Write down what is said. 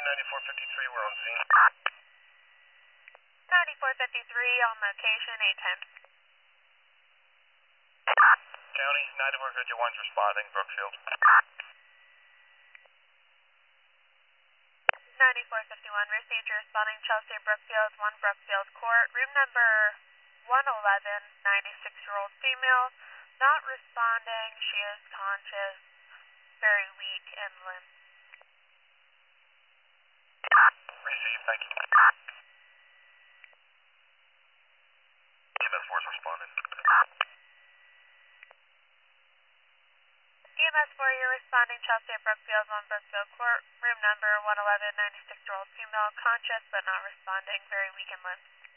9453, we're on scene. 9453 on location, 810. County, 9451's responding, Brookfield. 9451, received your responding Chelsea Brookfield, 1 Brookfield Court, room number 111, 96-year-old female, not responding, she is conscious, very weak and limp. Received, thank you. EMS 4 is responding. EMS 4, you're responding Chelsea at Brookfield, 1 Brookfield Court, room number 111, 96-year-old female, conscious but not responding, very weak and limp.